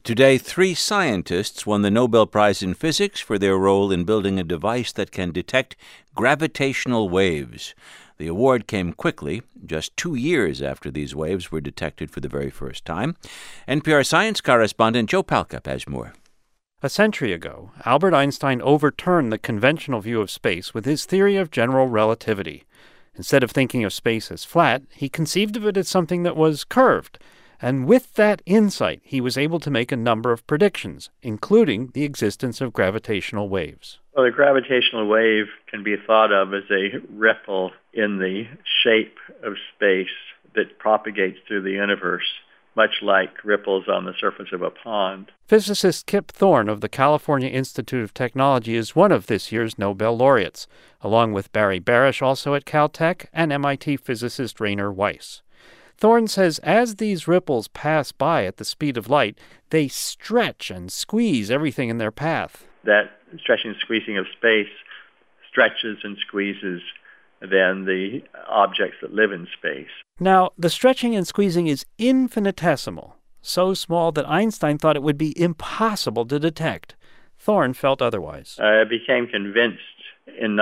Today, 3 scientists won the Nobel Prize in Physics for their role in building a device that can detect gravitational waves. The award came quickly, just 2 years after these waves were detected for the very first time. NPR science correspondent Joe Palca has more. A century ago, Albert Einstein overturned the conventional view of space with his theory of general relativity. Instead of thinking of space as flat, he conceived of it as something that was curved. And with that insight, he was able to make a number of predictions, including the existence of gravitational waves. Well, the gravitational wave can be thought of as a ripple in the shape of space that propagates through the universe, much like ripples on the surface of a pond. Physicist Kip Thorne of the California Institute of Technology is one of this year's Nobel laureates, along with Barry Barish, also at Caltech, and MIT physicist Rainer Weiss. Thorne says as these ripples pass by at the speed of light, they stretch and squeeze everything in their path. That stretching and squeezing of space stretches and squeezes then the objects that live in space. Now, the stretching and squeezing is infinitesimal, so small that Einstein thought it would be impossible to detect. Thorne felt otherwise. I became convinced in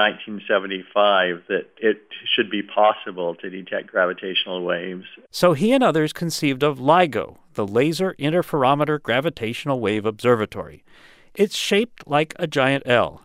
1975 that it should be possible to detect gravitational waves. So he and others conceived of LIGO, the Laser Interferometer Gravitational Wave Observatory. It's shaped like a giant L,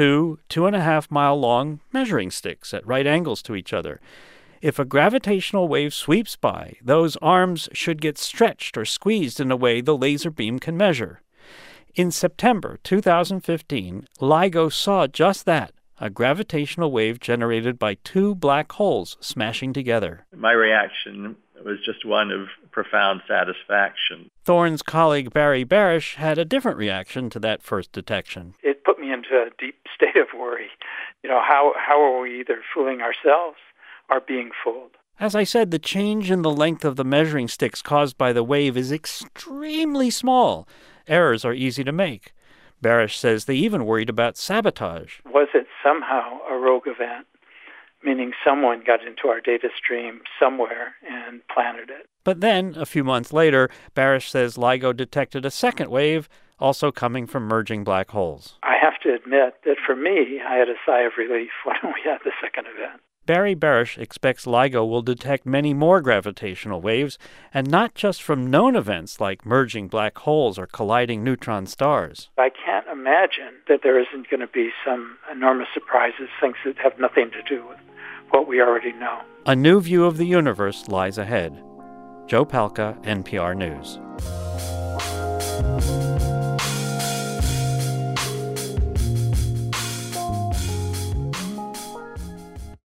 2.5-mile-long measuring sticks at right angles to each other. If a gravitational wave sweeps by, those arms should get stretched or squeezed in a way the laser beam can measure. In September 2015, LIGO saw just that, a gravitational wave generated by 2 black holes smashing together. My reaction was just one of profound satisfaction. Thorne's colleague Barry Barish had a different reaction to that first detection. It put me into a deep state of worry. How are we either fooling ourselves or being fooled? As I said, the change in the length of the measuring sticks caused by the wave is extremely small. Errors are easy to make. Barish says they even worried about sabotage. Was it somehow a rogue event, meaning someone got into our data stream somewhere and planted it? But then, a few months later, Barish says LIGO detected a second wave, also coming from merging black holes. I have to admit that for me, I had a sigh of relief when we had the second event. Barry Barish expects LIGO will detect many more gravitational waves, and not just from known events like merging black holes or colliding neutron stars. I can't imagine that there isn't going to be some enormous surprises, things that have nothing to do with what we already know. A new view of the universe lies ahead. Joe Palca, NPR News.